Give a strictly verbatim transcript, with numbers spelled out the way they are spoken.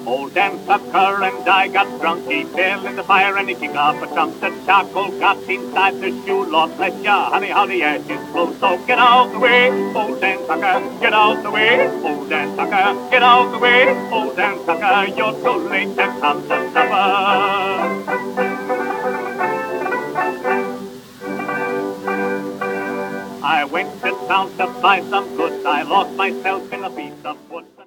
Old Dan Tucker and I got drunk. He fell in the fire and he kicked off a trunk. The charcoal got inside the shoe. Lord bless ya, honey, how the ashes flow. So get out the way, old Dan Tucker, get out the way. Old Dan Tucker, get out the way. Old Dan Tucker, you're too late to come to supper. I went to town to buy some goods. I lost myself in a piece of wood.